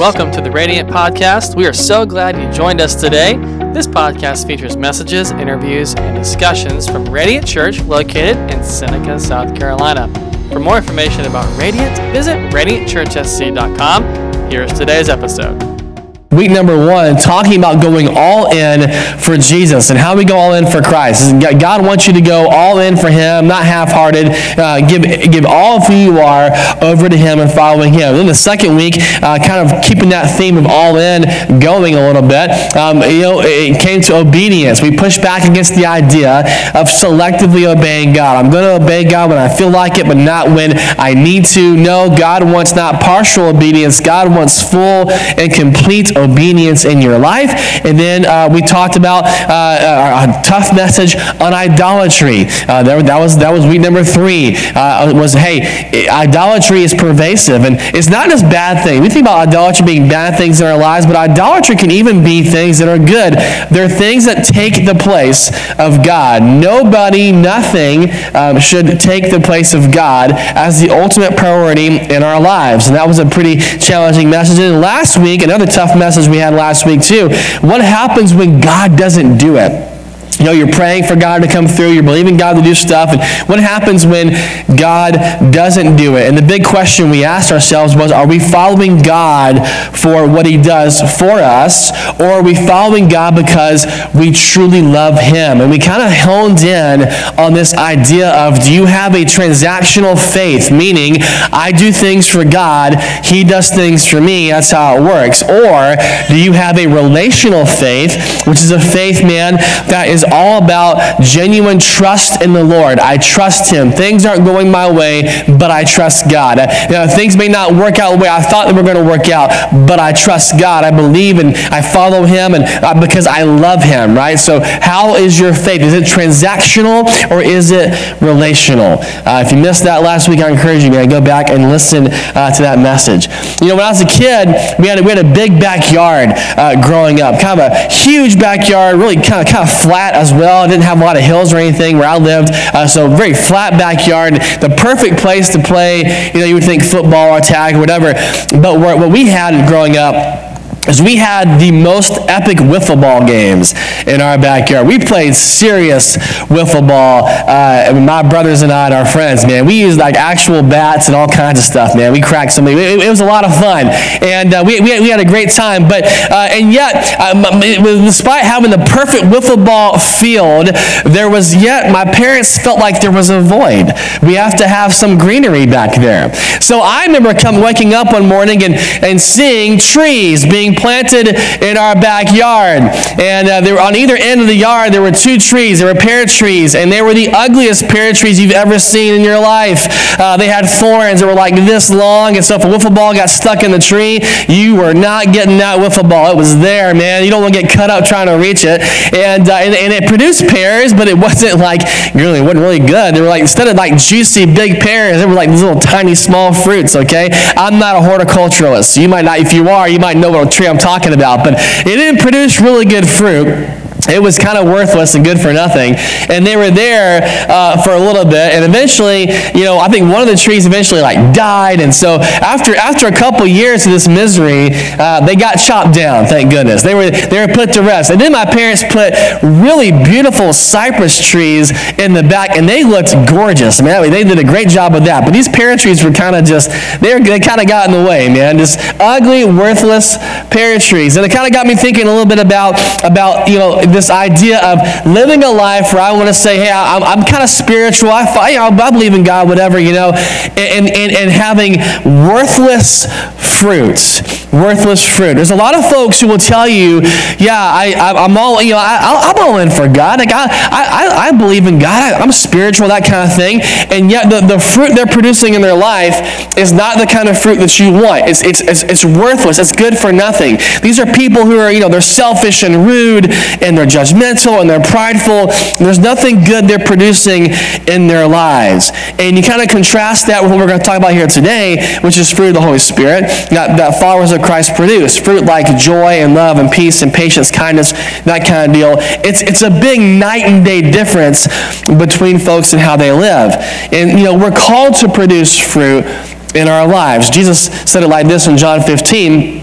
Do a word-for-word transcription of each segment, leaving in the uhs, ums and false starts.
Welcome to the Radiant Podcast. We are so glad you joined us today. This podcast features messages, interviews, and discussions from Radiant Church located in Seneca, South Carolina. For more information about Radiant, visit radiant church s c dot com. Here's today's episode. Week number one, talking about going all in for Jesus and how we go all in for Christ. God wants you to go all in for Him, not half-hearted. Uh, give give all of who you are over to Him and following Him. Then the second week, uh, kind of keeping that theme of all in going a little bit. Um, you know, it came to obedience. We pushed back against the idea of selectively obeying God. I'm going to obey God when I feel like it, but not when I need to. No, God wants not partial obedience. God wants full and complete obedience. obedience in your life. And then uh, we talked about uh, a tough message on idolatry. Uh, that, that was that was week number three. Uh, was hey, idolatry is pervasive, and it's not just bad things. We think about idolatry being bad things in our lives, but idolatry can even be things that are good. They're things that take the place of God. Nobody, nothing um, should take the place of God as the ultimate priority in our lives. And that was a pretty challenging message. And last week, another tough message we had last week too. What happens when God doesn't do it? You know, you're praying for God to come through. You're believing God to do stuff. And what happens when God doesn't do it? And the big question we asked ourselves was, are we following God for what He does for us? Or are we following God because we truly love Him? And we kind of honed in on this idea of, do you have a transactional faith? Meaning, I do things for God, He does things for me. That's how it works. Or do you have a relational faith, which is a faith, man, that is all about genuine trust in the Lord. I trust Him. Things aren't going my way, but I trust God. You know, things may not work out the way I thought they were going to work out, but I trust God. I believe and I follow Him, and uh, because I love Him, right? So how is your faith? Is it transactional or is it relational? Uh, if you missed that last week, I encourage you, man, go back and listen uh, to that message. You know, when I was a kid, we had a, we had a big backyard uh, growing up, kind of a huge backyard, really kind of kind of flat as well. It didn't have a lot of hills or anything where I lived, uh, so very flat backyard. The perfect place to play, you know, you would think football or tag or whatever, but what we had growing up is we had the most epic wiffle ball games in our backyard. We played serious wiffle ball, uh, my brothers and I and our friends, man. We used like actual bats and all kinds of stuff, man. We cracked something. It, it was a lot of fun, and uh, we, we, we had a great time, but uh, and yet, uh, despite having the perfect wiffle ball field, there was yet, my parents felt like there was a void. We have to have some greenery back there. So I remember come, waking up one morning and, and seeing trees being planted in our backyard, and uh, they were on either end of the yard. There were two trees. There were pear trees, and they were the ugliest pear trees you've ever seen in your life. Uh, they had thorns that were like this long, and so if a wiffle ball got stuck in the tree, you were not getting that wiffle ball. It was there, man. You don't want to get cut up trying to reach it, and uh, and, and it produced pears, but it wasn't like really, it wasn't really good. They were like, instead of like juicy big pears, they were like these little tiny small fruits. Okay, I'm not a horticulturalist, so you might not. If you are, you might know what a tree I'm talking about, but it didn't produce really good fruit. It was kind of worthless and good for nothing. And they were there uh, for a little bit, and eventually, you know, I think one of the trees eventually like died. And so after after a couple years of this misery, uh, they got chopped down. Thank goodness. They were they were put to rest. And then my parents put really beautiful cypress trees in the back, and they looked gorgeous. I mean, they did a great job with that. But these pear trees were kind of just they were, they kind of got in the way, man. Just ugly, worthless pear trees. And it kind of got me thinking a little bit about about you know. this idea of living a life where I want to say, hey, I'm, I'm kind of spiritual, I, you know, I believe in God, whatever, you know, and, and, and having worthless fruit. Worthless fruit. There's a lot of folks who will tell you, yeah, I, I, I'm all, you know, I, I'm all in for God. Like I, I, I believe in God. I, I'm spiritual, that kind of thing. And yet the, the fruit they're producing in their life is not the kind of fruit that you want. It's, it's, it's, it's worthless. It's good for nothing. These are people who are, you know, they're selfish and rude, and they're judgmental, and they're prideful, and there's nothing good they're producing in their lives. And you kind of contrast that with what we're going to talk about here today, which is fruit of the Holy Spirit, that, that followers of Christ produce. Fruit like joy and love and peace and patience, kindness, that kind of deal. It's, it's a big night and day difference between folks and how they live. And, you know, we're called to produce fruit in our lives. Jesus said it like this in John fifteen.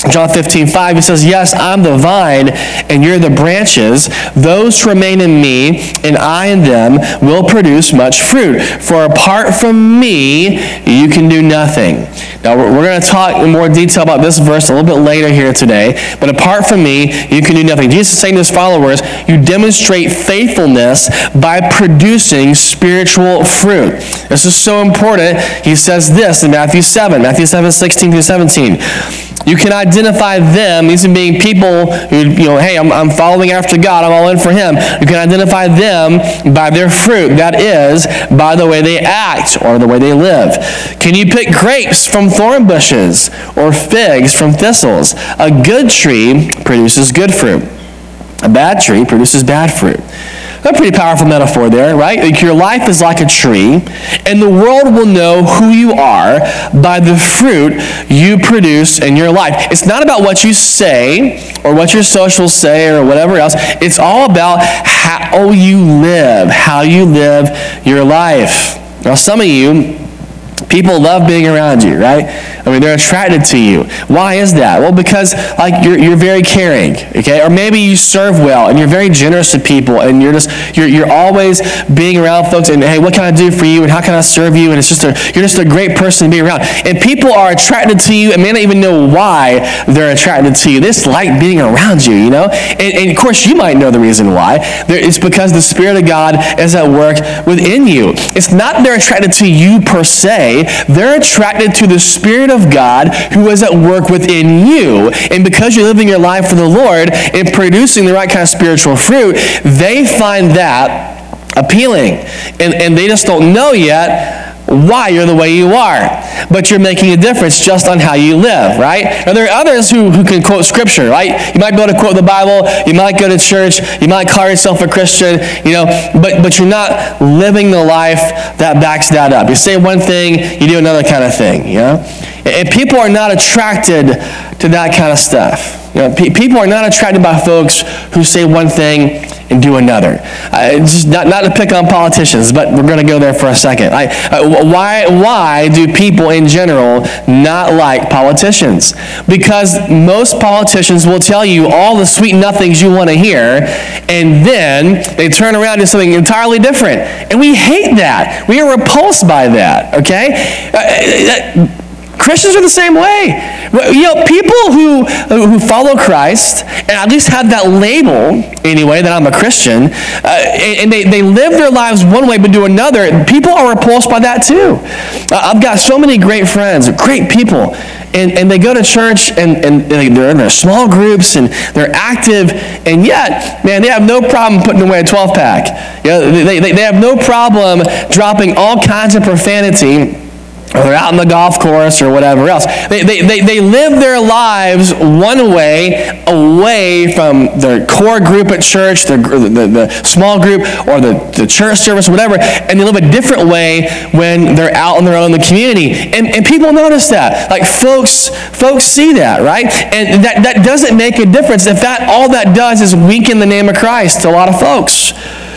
John fifteen five, he says, yes, I'm the vine, and you're the branches. Those who remain in me, and I in them, will produce much fruit. For apart from me, you can do nothing. Now, we're, we're going to talk in more detail about this verse a little bit later here today. But apart from me, you can do nothing. Jesus is saying to his followers, you demonstrate faithfulness by producing spiritual fruit. This is so important. He says this in Matthew seven, Matthew seven, sixteen through seventeen. You can identify them, these are being people who, you know, hey, I'm, I'm following after God, I'm all in for him. You can identify them by their fruit, that is, by the way they act or the way they live. Can you pick grapes from thorn bushes or figs from thistles? A good tree produces good fruit. A bad tree produces bad fruit. That's a pretty powerful metaphor there, right? Like your life is like a tree, and the world will know who you are by the fruit you produce in your life. It's not about what you say or what your socials say or whatever else. It's all about how you live, how you live your life. Now, some of you, people love being around you, right? I mean, they're attracted to you. Why is that? Well, because like you're you're very caring, okay? Or maybe you serve well and you're very generous to people, and you're just you're you're always being around folks. And hey, what can I do for you? And how can I serve you? And it's just a you're just a great person to be around. And people are attracted to you and may not even know why they're attracted to you. They just like being around you, you know. And, and of course, you might know the reason why. There, it's because the Spirit of God is at work within you. It's not they're attracted to you per se. They're attracted to the Spirit of God who is at work within you. And because you're living your life for the Lord and producing the right kind of spiritual fruit, they find that appealing. And, and they just don't know yet why you're the way you are. But you're making a difference just on how you live, right? Now, there are others who, who can quote Scripture, right? You might be able to quote the Bible, you might go to church, you might call yourself a Christian, you know, but, but you're not living the life that backs that up. You say one thing, you do another kind of thing, you know? And people are not attracted to that kind of stuff. You know, pe- people are not attracted by folks who say one thing and do another. Uh, just not, not to pick on politicians, but we're going to go there for a second. I, uh, why, why do people in general not like politicians? Because most politicians will tell you all the sweet nothings you want to hear, and then they turn around to something entirely different. And we hate that. We are repulsed by that, okay? Uh, uh, Christians are the same way. You know, people who who follow Christ, and at least have that label, anyway, that I'm a Christian, uh, and they, they live their lives one way but do another, people are repulsed by that too. Uh, I've got so many great friends, great people, and, and they go to church, and, and they're in their small groups, and they're active, and yet, man, they have no problem putting away a twelve-pack. You know, they, they, they have no problem dropping all kinds of profanity, or they're out on the golf course or whatever else. They, they, they, they live their lives one way, away from their core group at church, the, the, the small group, or the, the church service, or whatever, and they live a different way when they're out on their own in the community. And, and people notice that. Like, folks folks see that, right? And that, that doesn't make a difference. If that all that does is weaken the name of Christ to a lot of folks.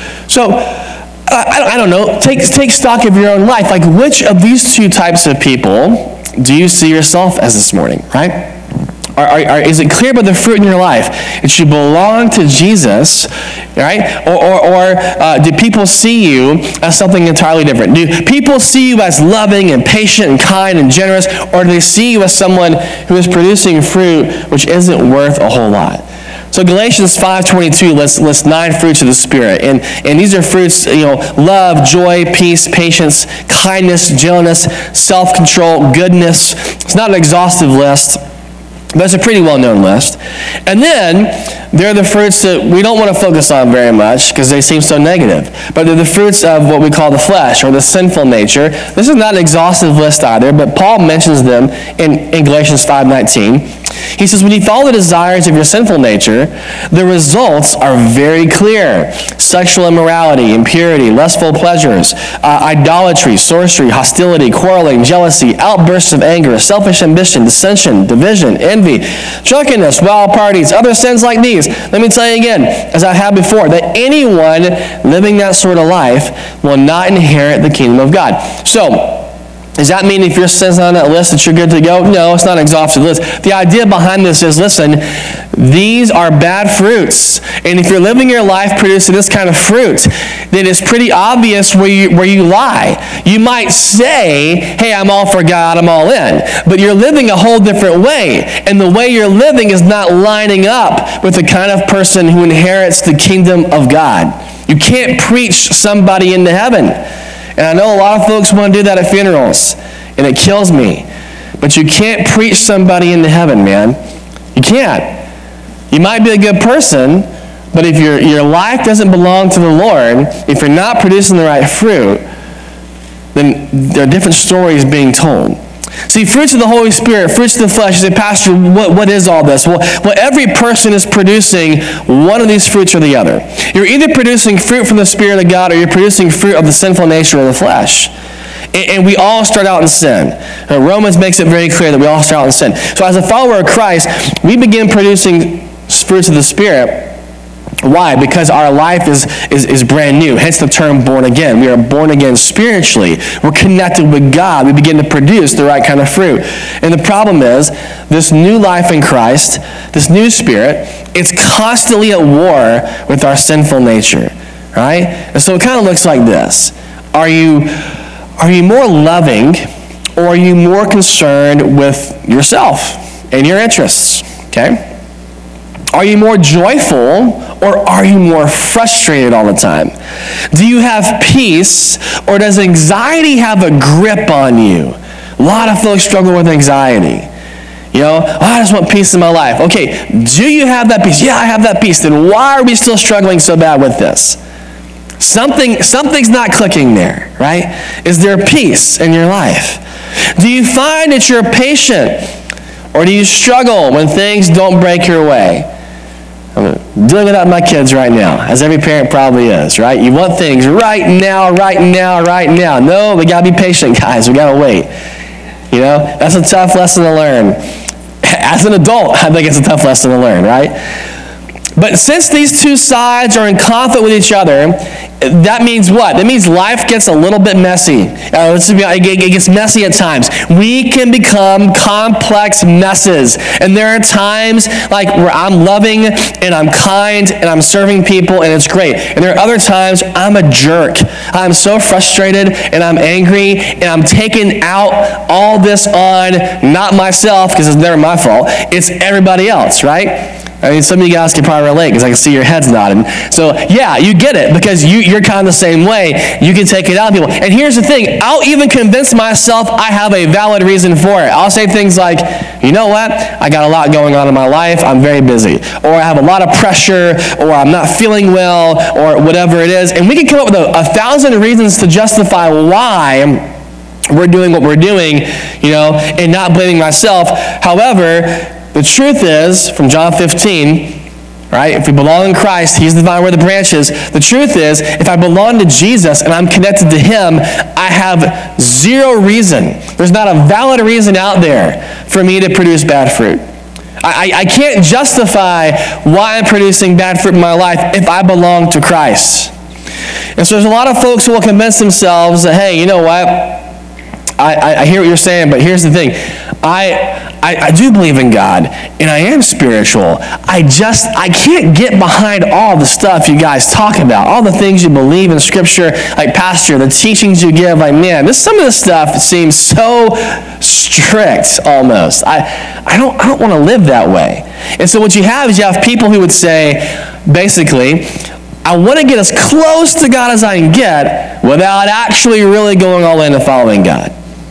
So, I, I don't know, take, take stock of your own life. Like, which of these two types of people do you see yourself as this morning, right? Are, are, are, is it clear by the fruit in your life that you belong to Jesus, right? Or, or, or uh, do people see you as something entirely different? Do people see you as loving and patient and kind and generous, or do they see you as someone who is producing fruit which isn't worth a whole lot? So Galatians five twenty-two lists, lists nine fruits of the Spirit. And, and these are fruits, you know, love, joy, peace, patience, kindness, gentleness, self-control, goodness. It's not an exhaustive list, but it's a pretty well-known list. And then there are the fruits that we don't want to focus on very much because they seem so negative. But they're the fruits of what we call the flesh, or the sinful nature. This is not an exhaustive list either, but Paul mentions them in, in Galatians five nineteen. He says, when you follow the desires of your sinful nature, the results are very clear. Sexual immorality, impurity, lustful pleasures, uh, idolatry, sorcery, hostility, quarreling, jealousy, outbursts of anger, selfish ambition, dissension, division, envy, drunkenness, wild parties, other sins like these. Let me tell you again, as I have before, that anyone living that sort of life will not inherit the kingdom of God. So, Does that mean if your sin's on that list that you're good to go? No, it's not an exhaustive list. The idea behind this is, listen, these are bad fruits. And if you're living your life producing this kind of fruit, then it's pretty obvious where you, where you lie. You might say, hey, I'm all for God, I'm all in. But you're living a whole different way. And the way you're living is not lining up with the kind of person who inherits the kingdom of God. You can't preach somebody into heaven. And I know a lot of folks want to do that at funerals, and it kills me. But you can't preach somebody into heaven, man. You can't. You might be a good person, but if your, your life doesn't belong to the Lord, if you're not producing the right fruit, then there are different stories being told. See, fruits of the Holy Spirit, fruits of the flesh. You say, Pastor, what, what is all this? Well, well, every person is producing one of these fruits or the other. You're either producing fruit from the Spirit of God or you're producing fruit of the sinful nature of the flesh. And, and we all start out in sin. Uh, Romans makes it very clear that we all start out in sin. So as a follower of Christ, we begin producing fruits of the Spirit. Why? Because our life is, is, is brand new. Hence the term born again. We are born again spiritually. We're connected with God. We begin to produce the right kind of fruit. And the problem is, this new life in Christ, this new spirit, it's constantly at war with our sinful nature. Right? And so it kind of looks like this. Are you, are you more loving, or are you more concerned with yourself and your interests? Okay? Are you more joyful, or are you more frustrated all the time? Do you have peace, or does anxiety have a grip on you? A lot of folks struggle with anxiety. You know, oh, I just want peace in my life. Okay, do you have that peace? Yeah, I have that peace. Then why are we still struggling so bad with this? Something, something's not clicking there, right? Is there peace in your life? Do you find that you're patient, or do you struggle when things don't break your way? I'm dealing with that with my kids right now, as every parent probably is, right? You want things right now, right now, right now. No, we got to be patient, guys. We got to wait. You know, that's a tough lesson to learn. As an adult, I think it's a tough lesson to learn, right? But since these two sides are in conflict with each other, that means what? That means life gets a little bit messy. Uh, let's be, it gets messy at times. We can become complex messes. And there are times like where I'm loving and I'm kind and I'm serving people and it's great. And there are other times I'm a jerk. I'm so frustrated and I'm angry and I'm taking out all this on not myself, because it's never my fault. It's everybody else, right? I mean, some of you guys can probably relate because I can see your heads nodding. So, yeah, you get it because you, you're kind of the same way. You can take it out on people. And here's the thing. I'll even convince myself I have a valid reason for it. I'll say things like, you know what? I got a lot going on in my life. I'm very busy. Or I have a lot of pressure. Or I'm not feeling well. Or whatever it is. And we can come up with a, a thousand reasons to justify why we're doing what we're doing, you know, and not blaming myself. However, the truth is, from John fifteen, right, if we belong in Christ, He's the vine, we're the branches. The truth is, if I belong to Jesus and I'm connected to Him, I have zero reason. There's not a valid reason out there for me to produce bad fruit. I, I, I can't justify why I'm producing bad fruit in my life if I belong to Christ. And so there's a lot of folks who will convince themselves that, hey, you know what? I, I, I hear what you're saying, but here's the thing. I, I I do believe in God, and I am spiritual. I just, I can't get behind all the stuff you guys talk about, all the things you believe in Scripture, like Pastor, the teachings you give. Like, man, this some of this stuff seems so strict almost. I, I don't, I don't want to live that way. And so what you have is you have people who would say, basically, I want to get as close to God as I can get without actually really going all in and following God.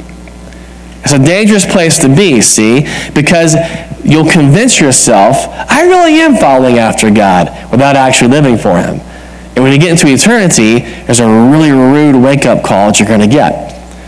It's a dangerous place to be, see, because you'll convince yourself, I really am following after God without actually living for Him. And when you get into eternity, there's a really rude wake-up call that you're going to get.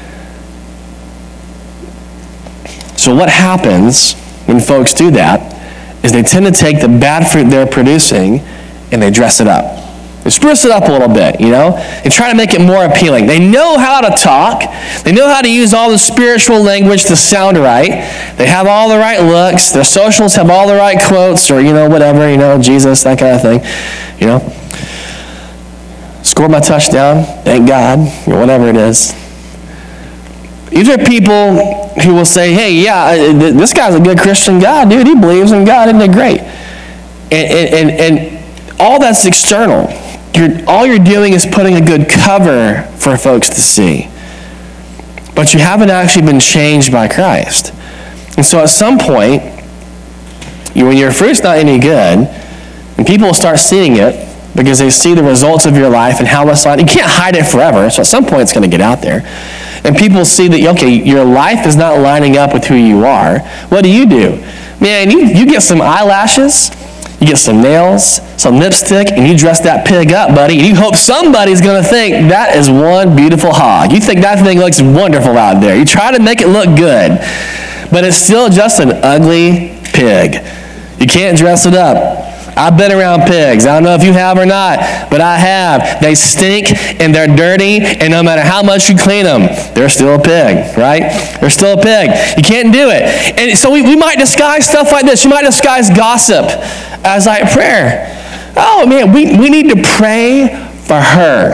So what happens when folks do that is they tend to take the bad fruit they're producing and they dress it up. They spruce it up a little bit, you know? They try to make it more appealing. They know how to talk. They know how to use all the spiritual language to sound right. They have all the right looks. Their socials have all the right quotes or, you know, whatever, you know, Jesus, that kind of thing, you know? Scored my touchdown, thank God, or whatever it is. These are people who will say, hey, yeah, this guy's a good Christian guy, dude. He believes in God, isn't it great? And, and, and all that's external. You're, all you're doing is putting a good cover for folks to see. But you haven't actually been changed by Christ. And so at some point, you, when your fruit's not any good, and people will start seeing it because they see the results of your life and how it's like, you can't hide it forever, so at some point it's going to get out there. And people see that, okay, your life is not lining up with who you are. What do you do? Man, you, you get some eyelashes, you get some nails, some lipstick, and you dress that pig up, buddy, and you hope somebody's going to think that is one beautiful hog. You think that thing looks wonderful out there. You try to make it look good, but it's still just an ugly pig. You can't dress it up. I've been around pigs. I don't know if you have or not, but I have. They stink and they're dirty, and no matter how much you clean them, they're still a pig, right? They're still a pig. You can't do it. And so we, we might disguise stuff like this. You might disguise gossip as like prayer. Oh, man, we, we need to pray for her.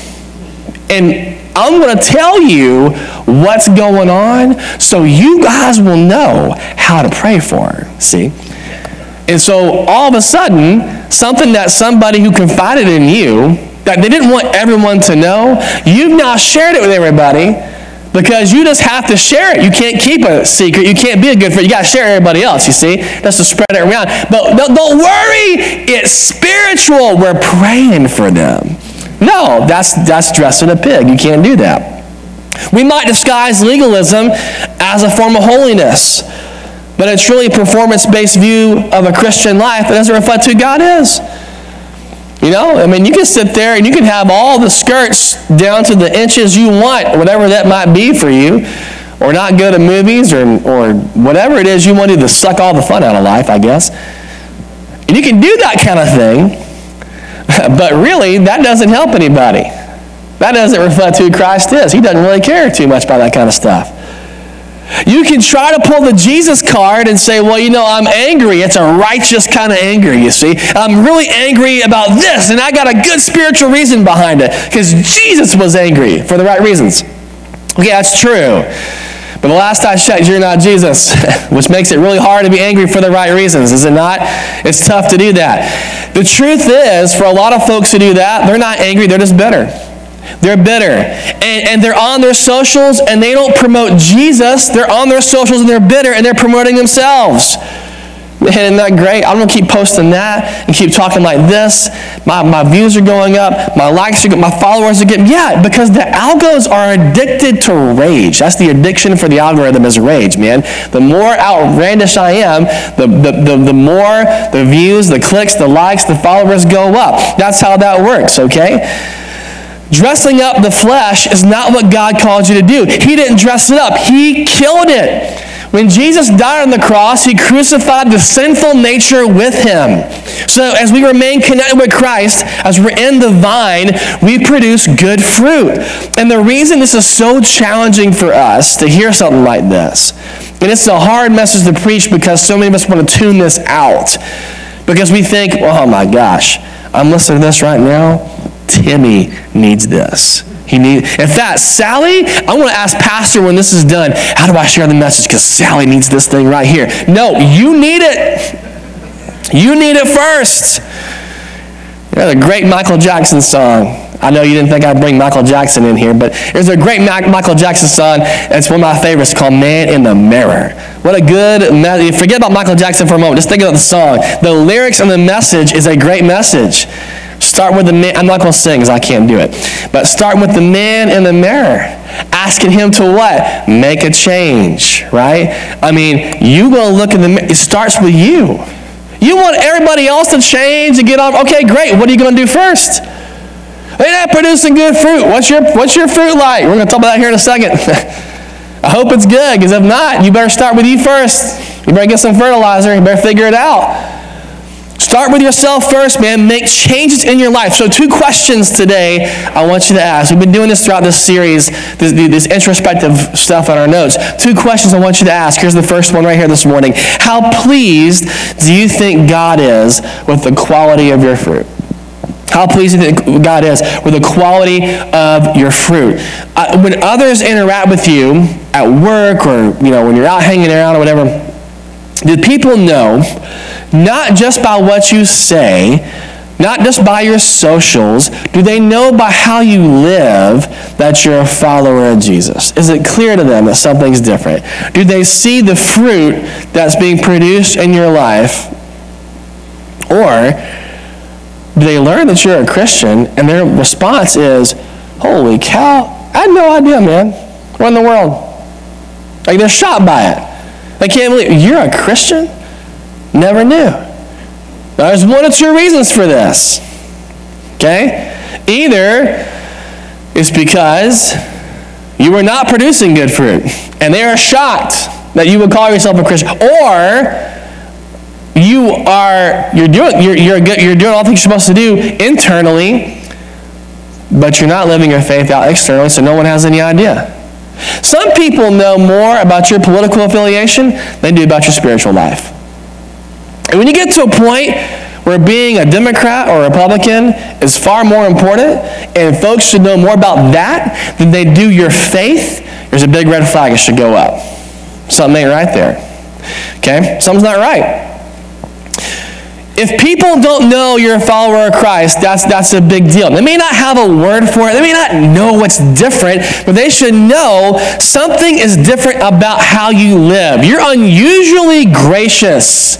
And I'm going to tell you what's going on so you guys will know how to pray for her, see? And so all of a sudden, something that somebody who confided in you, that they didn't want everyone to know, you've now shared it with everybody because you just have to share it. You can't keep a secret. You can't be a good friend. You got to share it with everybody else, you see, just to spread it around. But don't, don't worry. It's spiritual. We're praying for them. No, that's, that's dressing a pig. You can't do that. We might disguise legalism as a form of holiness, but it's really a performance-based view of a Christian life that doesn't reflect who God is. You know, I mean, you can sit there and you can have all the skirts down to the inches you want, whatever that might be for you, or not go to movies or, or whatever it is you want to do to suck all the fun out of life, I guess. And you can do that kind of thing, but really, that doesn't help anybody. That doesn't reflect who Christ is. He doesn't really care too much about that kind of stuff. You can try to pull the Jesus card and say, well, you know, I'm angry. It's a righteous kind of anger, you see. I'm really angry about this, and I got a good spiritual reason behind it because Jesus was angry for the right reasons. Okay, that's true. But the last I checked, you're not Jesus, which makes it really hard to be angry for the right reasons, is it not? It's tough to do that. The truth is, for a lot of folks who do that, they're not angry, they're just bitter. They're bitter. And, and they're on their socials and they don't promote Jesus. They're on their socials and they're bitter and they're promoting themselves. Man, isn't that great? I'm going to keep posting that and keep talking like this. My, my views are going up. My likes are going, my followers are getting, yeah, because the algos are addicted to rage. That's the addiction for the algorithm is rage, man. The more outlandish I am, the, the, the, the more the views, the clicks, the likes, the followers go up. That's how that works, okay? Dressing up the flesh is not what God called you to do. He didn't dress it up. He killed it. When Jesus died on the cross, he crucified the sinful nature with him. So as we remain connected with Christ, as we're in the vine, we produce good fruit. And the reason this is so challenging for us to hear something like this, and it's a hard message to preach because so many of us want to tune this out, because we think, oh my gosh, I'm listening to this right now. Timmy needs this. He need. In fact, Sally, I want to ask Pastor when this is done, how do I share the message? Because Sally needs this thing right here. No, you need it. You need it first. You know, the great Michael Jackson song. I know you didn't think I'd bring Michael Jackson in here, but there's a great Michael Jackson song. It's one of my favorites called Man in the Mirror. What a good message. Forget about Michael Jackson for a moment. Just think about the song. The lyrics and the message is a great message. Start with the man. I'm not going to sing because I can't do it. But start with the man in the mirror. Asking him to what? Make a change, right? I mean, you going to look in the mirror. It starts with you. You want everybody else to change and get on. Okay, great. What are you going to do first? They're not producing good fruit. What's your, what's your fruit like? We're going to talk about that here in a second. I hope it's good, because if not, you better start with you first. You better get some fertilizer. You better figure it out. Start with yourself first, man. Make changes in your life. So two questions today I want you to ask. We've been doing this throughout this series, this, this introspective stuff on our notes. Two questions I want you to ask. Here's the first one right here this morning. How pleased do you think God is with the quality of your fruit? How pleasing that God is with the quality of your fruit. Uh, when others interact with you at work or, you know, when you're out hanging around or whatever, do people know, not just by what you say, not just by your socials, do they know by how you live that you're a follower of Jesus? Is it clear to them that something's different? Do they see the fruit that's being produced in your life? Or do they learn that you're a Christian and their response is, holy cow, I had no idea, man. What in the world? Like, they're shocked by it. They can't believe, you're a Christian? Never knew. Now, there's one or two reasons for this. Okay? Either it's because you are not producing good fruit, and they are shocked that you would call yourself a Christian, or you are you're doing you're you're good, you're doing all the things you're supposed to do internally, but you're not living your faith out externally, so no one has any idea. Some people know more about your political affiliation than they do about your spiritual life. And when you get to a point where being a Democrat or a Republican is far more important, and folks should know more about that than they do your faith, there's a big red flag. It should go up. Something ain't right there. Okay? Something's not right. If people don't know you're a follower of Christ, that's that's a big deal. They may not have a word for it. They may not know what's different, but they should know something is different about how you live. You're unusually gracious.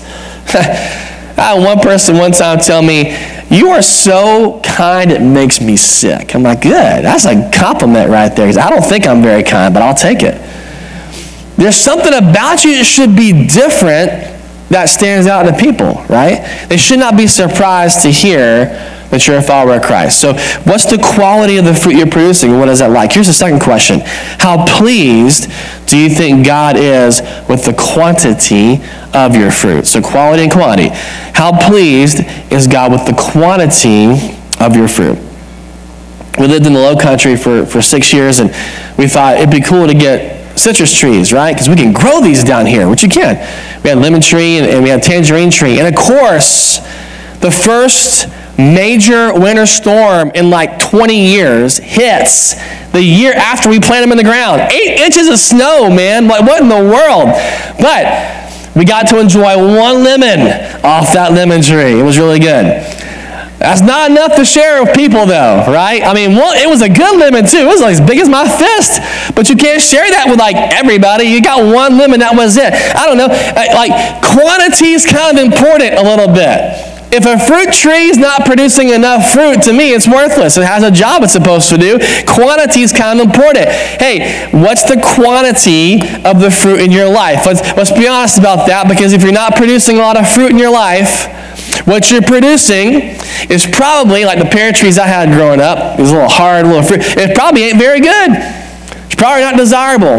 I had one person one time tell me, you are so kind it makes me sick. I'm like, good. That's a compliment right there. Because I don't think I'm very kind, but I'll take it. There's something about you that should be different that stands out to people, right? They should not be surprised to hear that you're a follower of Christ. So what's the quality of the fruit you're producing? What is that like? Here's the second question. How pleased do you think God is with the quantity of your fruit? So quality and quantity. How pleased is God with the quantity of your fruit? We lived in the Low Country for, for six years, and we thought it'd be cool to get citrus trees, right? Because we can grow these down here, which you can. We had lemon tree and, and we had tangerine tree. And of course, the first major winter storm in like twenty years hits the year after we plant them in the ground. Eight inches of snow, man. Like, what in the world? But we got to enjoy one lemon off that lemon tree. It was really good. That's not enough to share with people, though, right? I mean, well, it was a good lemon, too. It was like as big as my fist. But you can't share that with, like, everybody. You got one lemon, that was it. I don't know. Like, quantity is kind of important a little bit. If a fruit tree is not producing enough fruit, to me, it's worthless. It has a job it's supposed to do. Quantity is kind of important. Hey, what's the quantity of the fruit in your life? Let's, let's be honest about that, because if you're not producing a lot of fruit in your life, what you're producing is probably, like the pear trees I had growing up, these little hard little fruit, it probably ain't very good. It's probably not desirable.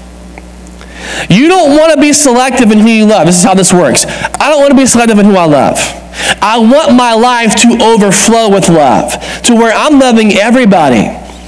You don't want to be selective in who you love. This is how this works. I don't want to be selective in who I love. I want my life to overflow with love, to where I'm loving everybody.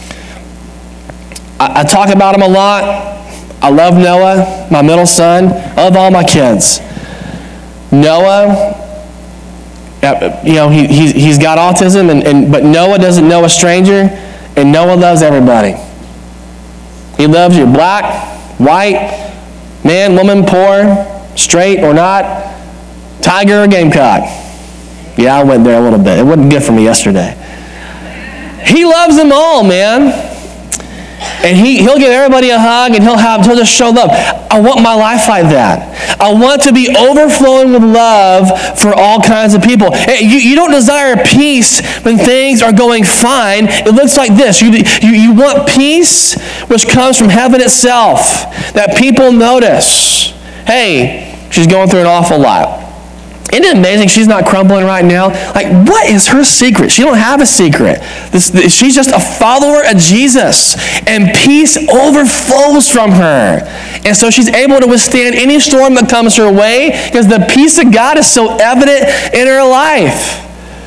I, I talk about them a lot. I love Noah, my middle son. I love all my kids. Noah, you know, he, he, he's got autism, and, and but Noah doesn't know a stranger, and Noah loves everybody. He loves you black, white, man, woman, poor, straight or not, tiger or gamecock. Yeah, I went there a little bit. It wasn't good for me yesterday. He loves them all, man. And he, he'll give everybody a hug, and he'll have he'll just show love. I want my life like that. I want to be overflowing with love for all kinds of people. You, you don't desire peace when things are going fine. It looks like this. You, you, you want peace which comes from heaven itself, that people notice. Hey, she's going through an awful lot. Isn't it amazing she's not crumbling right now? Like, what is her secret? She don't have a secret. This, this, she's just a follower of Jesus, and peace overflows from her. And so she's able to withstand any storm that comes her way because the peace of God is so evident in her life.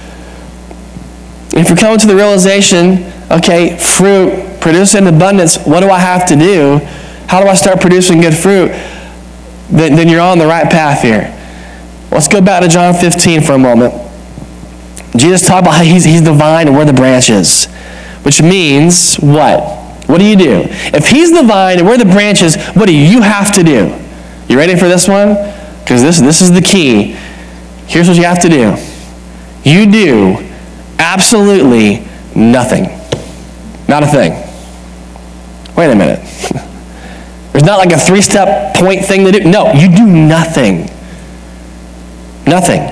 If you're coming to the realization, okay, fruit, produce in abundance, what do I have to do? How do I start producing good fruit? Then, then you're on the right path here. Let's go back to John fifteen for a moment. Jesus talked about how he's, he's the vine and we're the branches, which means what? What do you do? If he's the vine and we're the branches, what do you have to do? You ready for this one? Because this, this is the key. Here's what you have to do. You do absolutely nothing. Not a thing. Wait a minute. There's not like a three-step point thing to do. No, you do nothing. Nothing.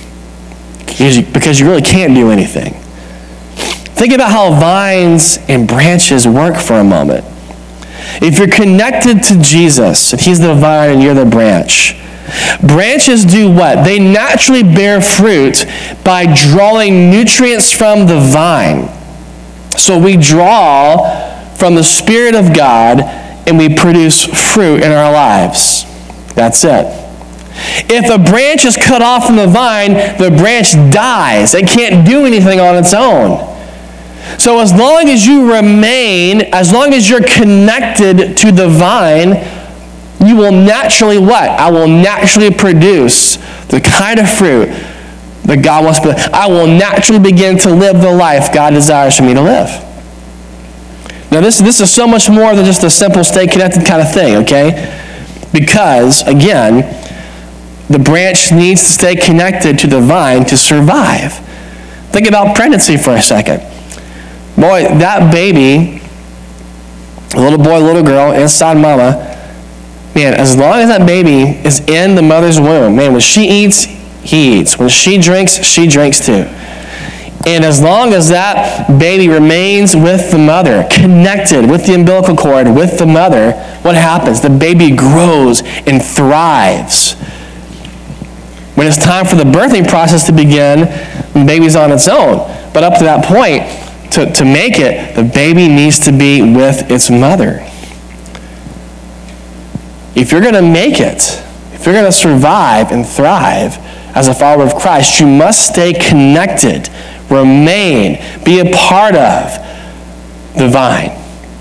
Because you really can't do anything. Think about how vines and branches work for a moment. If you're connected to Jesus, and he's the vine and you're the branch, branches do what? They naturally bear fruit by drawing nutrients from the vine. So we draw from the Spirit of God and we produce fruit in our lives. That's it. If a branch is cut off from the vine, the branch dies. It can't do anything on its own. So as long as you remain, as long as you're connected to the vine, you will naturally what? I will naturally produce the kind of fruit that God wants to. I will naturally begin to live the life God desires for me to live. Now this, this is so much more than just a simple stay connected kind of thing, okay? Because, again, the branch needs to stay connected to the vine to survive. Think about pregnancy for a second. Boy, that baby, a little boy, little girl, inside mama, man, as long as that baby is in the mother's womb, man, when she eats, he eats. When she drinks, she drinks too. And as long as that baby remains with the mother, connected with the umbilical cord, with the mother, what happens? The baby grows and thrives. When it's time for the birthing process to begin, the baby's on its own. But up to that point, to, to make it, the baby needs to be with its mother. If you're going to make it, if you're going to survive and thrive as a follower of Christ, you must stay connected, remain, be a part of the vine.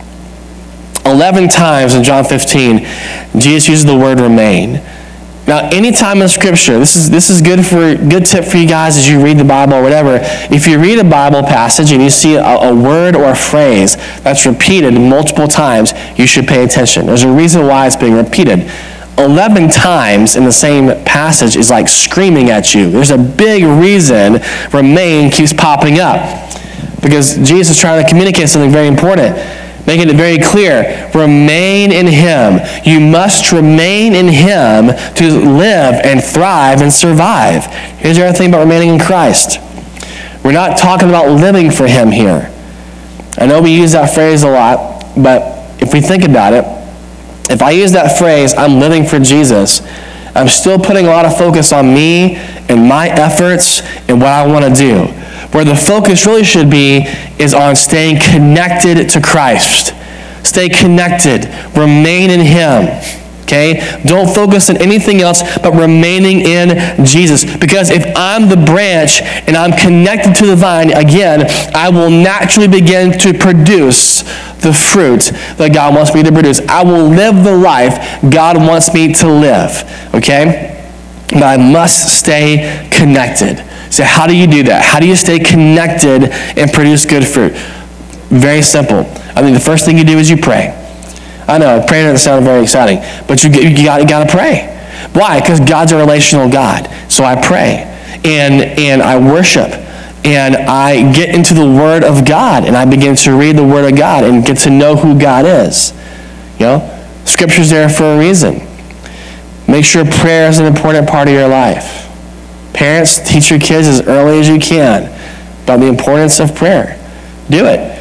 Eleven times in John fifteen, Jesus uses the word remain. Now, anytime in Scripture, this is this is good for good tip for you guys as you read the Bible or whatever. If you read a Bible passage and you see a, a word or a phrase that's repeated multiple times, you should pay attention. There's a reason why it's being repeated. Eleven times in the same passage is like screaming at you. There's a big reason remain keeps popping up. Because Jesus is trying to communicate something very important. Making it very clear, remain in him. You must remain in him to live and thrive and survive. Here's the other thing about remaining in Christ. We're not talking about living for him here. I know we use that phrase a lot, but if we think about it, if I use that phrase, I'm living for Jesus, I'm still putting a lot of focus on me and my efforts and what I want to do. Where the focus really should be is on staying connected to Christ. Stay connected. Remain in him. Okay? Don't focus on anything else but remaining in Jesus. Because if I'm the branch and I'm connected to the vine, again, I will naturally begin to produce the fruit that God wants me to produce. I will live the life God wants me to live. Okay? But I must stay connected. So how do you do that? How do you stay connected and produce good fruit? Very simple. I mean, the first thing you do is you pray. I know, praying doesn't sound very exciting, but you, you got you got to pray. Why? Because God's a relational God. So I pray, and and I worship, and I get into the Word of God, and I begin to read the Word of God and get to know who God is. You know, Scripture's there for a reason. Make sure prayer is an important part of your life. Parents, teach your kids as early as you can about the importance of prayer. Do it.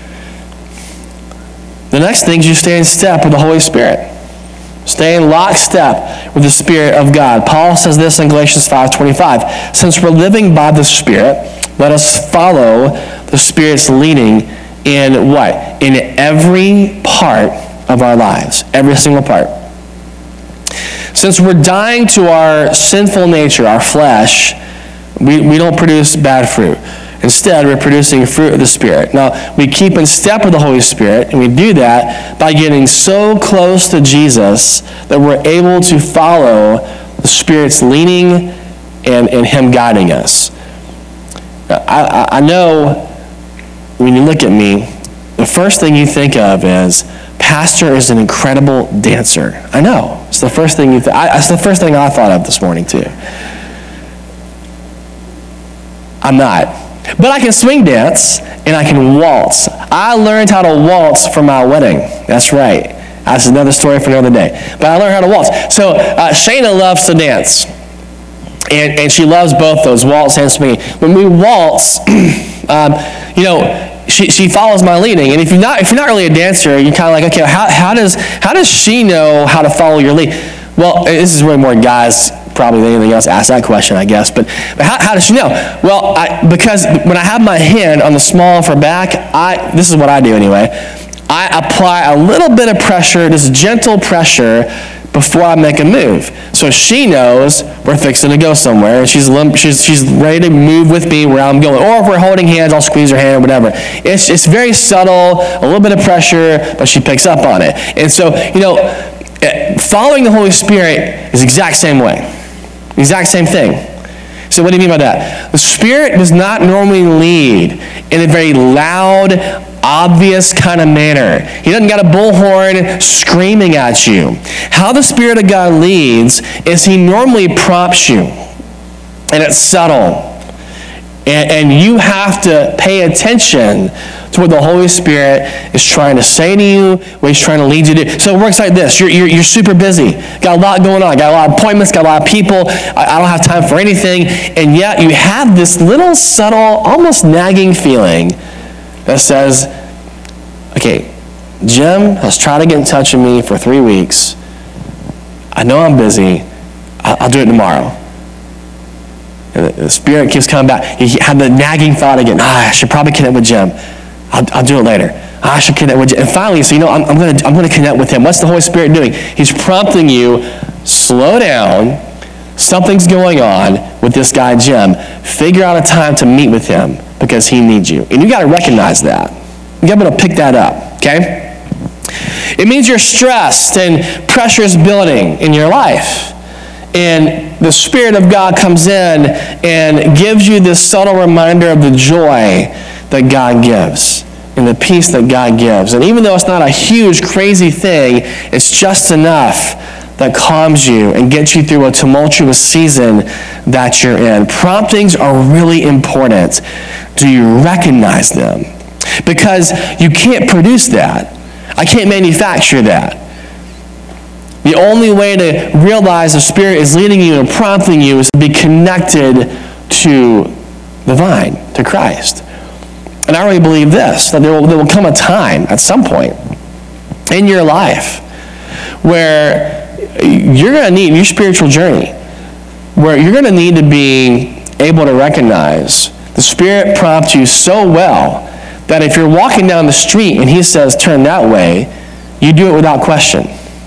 The next thing is you stay in step with the Holy Spirit. Stay in lockstep with the Spirit of God. Paul says this in Galatians five twenty-five. Since we're living by the Spirit, let us follow the Spirit's leading in what? In every part of our lives. Every single part. Since we're dying to our sinful nature, our flesh, we, we don't produce bad fruit. Instead, we're producing fruit of the Spirit. Now, we keep in step with the Holy Spirit, and we do that by getting so close to Jesus that we're able to follow the Spirit's leading and, and him guiding us. Uh, I, I know when you look at me, the first thing you think of is, Pastor is an incredible dancer. I know. It's the first thing you th- I, it's the first thing I thought of this morning too. I'm not. But I can swing dance and I can waltz. I learned how to waltz for my wedding. That's right. That's another story for another day. But I learned how to waltz. So uh, Shayna loves to dance. And, and she loves both those, waltz and swinging. When we waltz, um, you know, she, she follows my leading. And if you're not if you're not really a dancer, you're kind of like, okay, how, how does how does she know how to follow your lead? Well, this is really more guys probably than anything else ask that question, I guess. But, but how, how does she know? Well, I, because when I have my hand on the small of her back, I this is what I do anyway. I apply a little bit of pressure, this gentle pressure, before I make a move. So she knows we're fixing to go somewhere, and she's limp, she's she's ready to move with me where I'm going. Or if we're holding hands, I'll squeeze her hand or whatever. It's it's very subtle, a little bit of pressure, but she picks up on it. And so, you know, following the Holy Spirit is the exact same way. The exact same thing. So what do you mean by that? The Spirit does not normally lead in a very loud, obvious kind of manner. He doesn't got a bullhorn screaming at you. How the Spirit of God leads is he normally prompts you. And it's subtle. And, and you have to pay attention to what the Holy Spirit is trying to say to you, what he's trying to lead you to do. So it works like this. You're, you're, you're super busy. Got a lot going on. Got a lot of appointments. Got a lot of people. I, I don't have time for anything. And yet you have this little subtle, almost nagging feeling that says, okay, Jim has tried to get in touch with me for three weeks. I know I'm busy. I'll, I'll do it tomorrow. And the, the Spirit keeps coming back. You have the nagging thought again, ah, I should probably connect with Jim. I'll, I'll do it later. Ah, I should connect with Jim. And finally, so you know, I'm, I'm going to I'm going to connect with him. What's the Holy Spirit doing? He's prompting you, slow down. Something's going on with this guy, Jim. Figure out a time to meet with him because he needs you. And you got to recognize that. You got to be able to pick that up, okay? It means you're stressed and pressure is building in your life. And the Spirit of God comes in and gives you this subtle reminder of the joy that God gives and the peace that God gives. And even though it's not a huge, crazy thing, it's just enough that calms you and gets you through a tumultuous season that you're in. Promptings are really important. Do you recognize them? Because you can't produce that. I can't manufacture that. The only way to realize the Spirit is leading you and prompting you is to be connected to the vine, to Christ. And I really believe this, that there will, there will come a time at some point in your life where you're going to need, in your spiritual journey, where you're going to need to be able to recognize the Spirit prompts you so well that if you're walking down the street and he says, turn that way, you do it without question.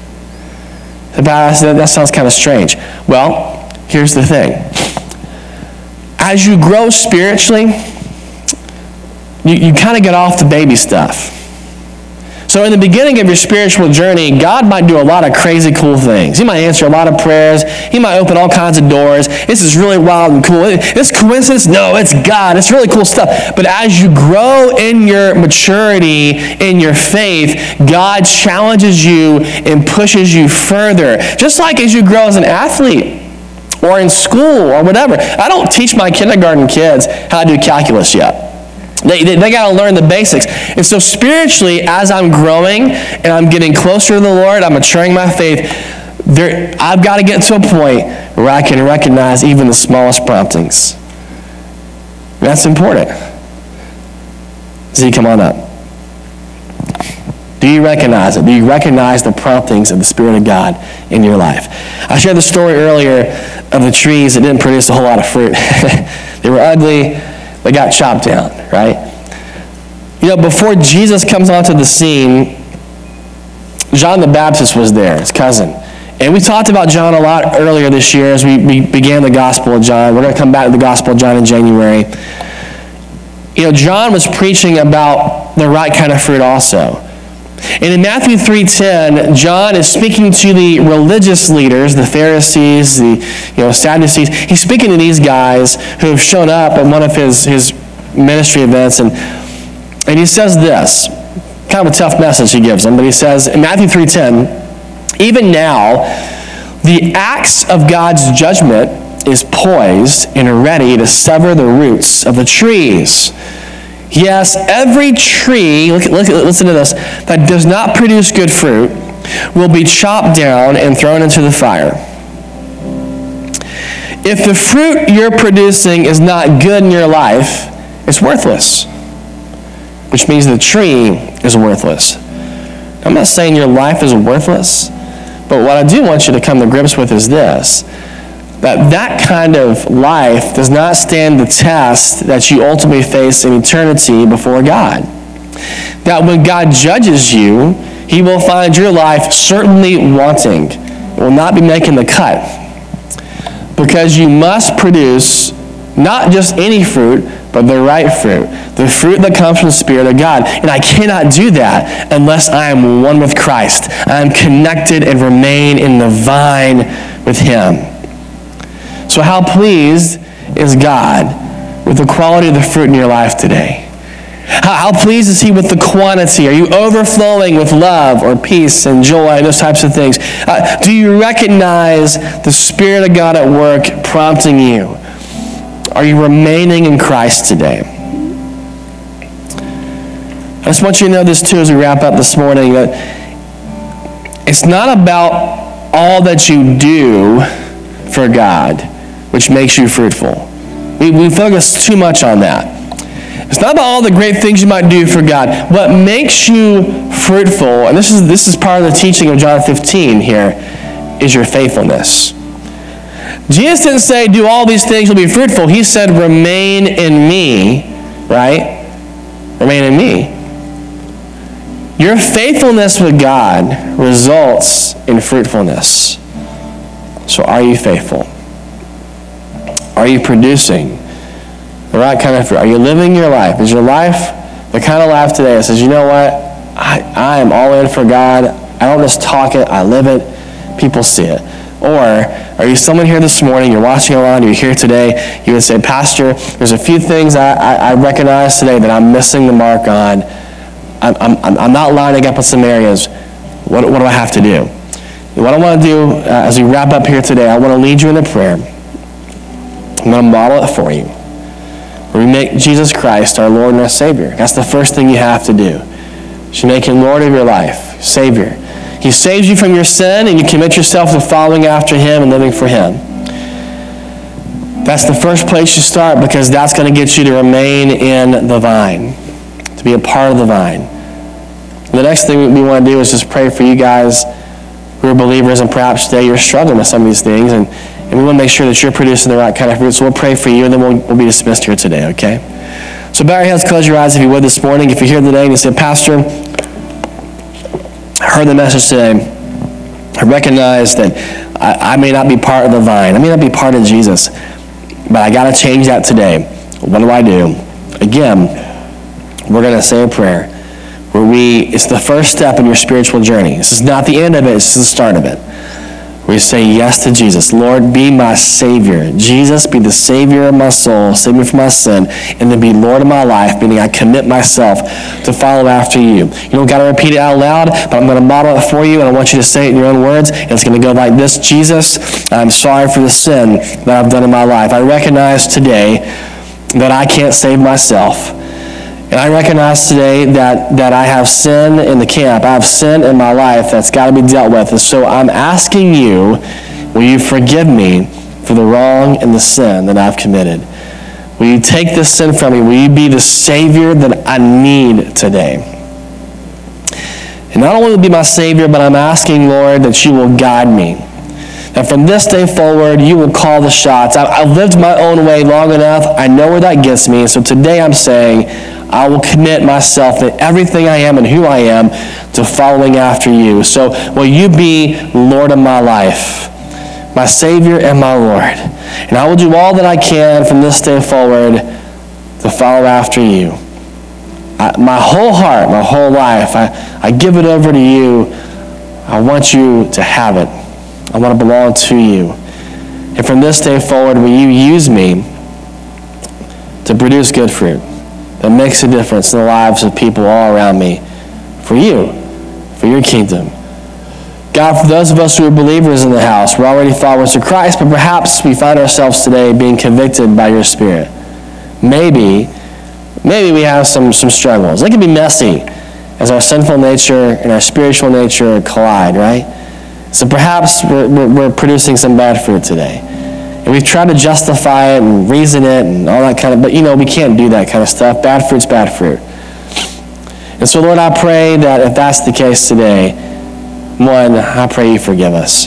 That sounds kind of strange. Well, here's the thing. As you grow spiritually, you, you kind of get off the baby stuff. So in the beginning of your spiritual journey, God might do a lot of crazy cool things. He might answer a lot of prayers. He might open all kinds of doors. This is really wild and cool. This coincidence? No, it's God. It's really cool stuff. But as you grow in your maturity, in your faith, God challenges you and pushes you further. Just like as you grow as an athlete or in school or whatever. I don't teach my kindergarten kids how to do calculus yet. They, they, they got to learn the basics. And so spiritually, as I'm growing and I'm getting closer to the Lord, I'm maturing my faith, there, I've got to get to a point where I can recognize even the smallest promptings. That's important. Z, come on up. Do you recognize it? Do you recognize the promptings of the Spirit of God in your life? I shared the story earlier of the trees that didn't produce a whole lot of fruit. They were ugly. They got chopped down, right? You know, before Jesus comes onto the scene, John the Baptist was there, his cousin. And we talked about John a lot earlier this year as we, we began the Gospel of John. We're going to come back to the Gospel of John in January. You know, John was preaching about the right kind of fruit also. And in Matthew three ten, John is speaking to the religious leaders, the Pharisees, the you know Sadducees. He's speaking to these guys who have shown up at one of his, his ministry events, and, and he says this, kind of a tough message he gives them, but he says in Matthew three ten, even now, the axe of God's judgment is poised and ready to sever the roots of the trees. Yes, every tree, look, look, listen to this, that does not produce good fruit will be chopped down and thrown into the fire. If the fruit you're producing is not good in your life, it's worthless, which means the tree is worthless. I'm not saying your life is worthless, but what I do want you to come to grips with is this, that that kind of life does not stand the test that you ultimately face in eternity before God. That when God judges you, he will find your life certainly wanting. It will not be making the cut. Because you must produce not just any fruit, but the right fruit. The fruit that comes from the Spirit of God. And I cannot do that unless I am one with Christ. I am connected and remain in the vine with him. So how pleased is God with the quality of the fruit in your life today? How, how pleased is he with the quantity? Are you overflowing with love or peace and joy and those types of things? Uh, do you recognize the Spirit of God at work prompting you? Are you remaining in Christ today? I just want you to know this too as we wrap up this morning, that it's not about all that you do for God, which makes you fruitful. We, we focus too much on that. It's not about all the great things you might do for God. What makes you fruitful, and this is this is part of the teaching of John fifteen here, is your faithfulness. Jesus didn't say, do all these things, you'll be fruitful. He said, remain in me, right? Remain in me. Your faithfulness with God results in fruitfulness. So are you faithful? Are you producing the right kind of fruit? Are you living your life? Is your life the kind of life today that says, you know what? I, I am all in for God. I don't just talk it, I live it. People see it. Or are you someone here this morning, you're watching online, you're here today, you would say, Pastor, there's a few things I, I, I recognize today that I'm missing the mark on. I'm, I'm, I'm not lining up in some areas. What, what do I have to do? What I want to do uh, as we wrap up here today, I want to lead you in a prayer. I'm going to model it for you. Where we make Jesus Christ our Lord and our Savior. That's the first thing you have to do. You should make him Lord of your life, Savior. He saves you from your sin, and you commit yourself to following after him and living for him. That's the first place you start, because that's going to get you to remain in the vine, to be a part of the vine. And the next thing we want to do is just pray for you guys who are believers, and perhaps today you're struggling with some of these things, and, and we want to make sure that you're producing the right kind of fruit. So we'll pray for you, and then we'll, we'll be dismissed here today, okay? So bow your heads, close your eyes if you would this morning. If you're here today and you say, Pastor, I heard the message today. I recognize that I, I may not be part of the vine. I may not be part of Jesus, but I got to change that today. What do I do? Again, we're going to say a prayer where we, it's the first step in your spiritual journey. This is not the end of it, it's the start of it. We say yes to Jesus. Lord, be my Savior. Jesus, be the Savior of my soul. Save me from my sin. And then be Lord of my life, meaning I commit myself to follow after you. You don't got to repeat it out loud, but I'm going to model it for you, and I want you to say it in your own words. And it's going to go like this. Jesus, I'm sorry for the sin that I've done in my life. I recognize today that I can't save myself. And I recognize today that, that I have sin in the camp. I have sin in my life that's got to be dealt with. And so I'm asking you, will you forgive me for the wrong and the sin that I've committed? Will you take this sin from me? Will you be the Savior that I need today? And not only will you be my Savior, but I'm asking, Lord, that you will guide me. That from this day forward, you will call the shots. I've lived my own way long enough. I know where that gets me. And so today I'm saying, I will commit myself in everything I am and who I am to following after you. So will you be Lord of my life, my Savior and my Lord. And I will do all that I can from this day forward to follow after you. I, my whole heart, my whole life, I, I give it over to you. I want you to have it. I want to belong to you. And from this day forward, will you use me to produce good fruit? that makes a difference in the lives of people all around me for you, for your kingdom. God, for those of us who are believers in the house, we're already followers of Christ, but perhaps we find ourselves today being convicted by your Spirit. Maybe, maybe we have some, some struggles. They can be messy as our sinful nature and our spiritual nature collide, right? So perhaps we're, we're, we're producing some bad fruit today. And we've tried to justify it and reason it and all that kind of, but you know, we can't do that kind of stuff. Bad fruit's bad fruit. And so, Lord, I pray that if that's the case today, one, I pray you forgive us.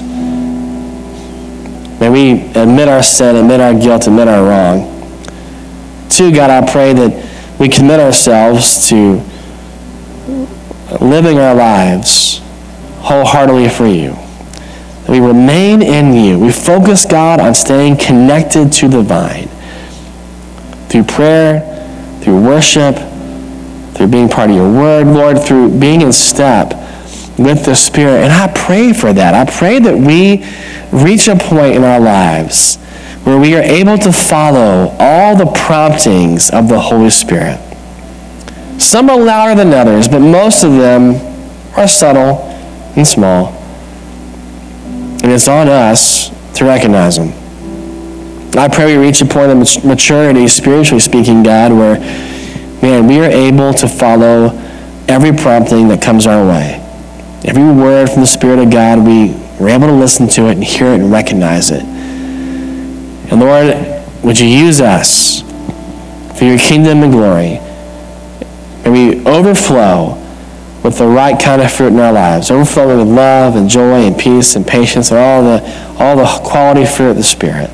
May we admit our sin, admit our guilt, admit our wrong. Two, God, I pray that we commit ourselves to living our lives wholeheartedly for you. That we remain in you. We focus, God, on staying connected to the vine. Through prayer, through worship, through being part of your word, Lord, through being in step with the Spirit. And I pray for that. I pray that we reach a point in our lives where we are able to follow all the promptings of the Holy Spirit. Some are louder than others, but most of them are subtle and small. And it's on us to recognize them. I pray we reach a point of maturity, spiritually speaking, God, where, man, we are able to follow every prompting that comes our way. Every word from the Spirit of God, we are able to listen to it and hear it and recognize it. And Lord, would you use us for your kingdom and glory? May we overflow with the right kind of fruit in our lives, overflowing with love and joy and peace and patience and all the, all the quality fruit of the Spirit.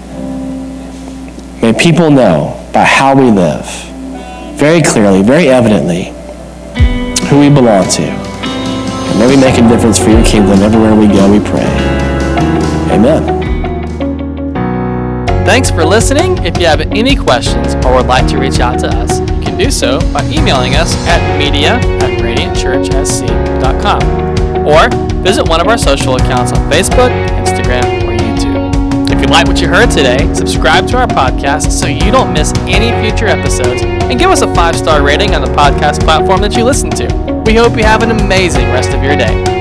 May people know by how we live, very clearly, very evidently, who we belong to. And may we make a difference for your kingdom everywhere we go, we pray. Amen. Thanks for listening. If you have any questions or would like to reach out to us, you can do so by emailing us at media at radiant church s c dot com or visit one of our social accounts on Facebook, Instagram, or YouTube. If you like what you heard today, subscribe to our podcast so you don't miss any future episodes, and give us a five-star rating on the podcast platform that you listen to. We hope you have an amazing rest of your day.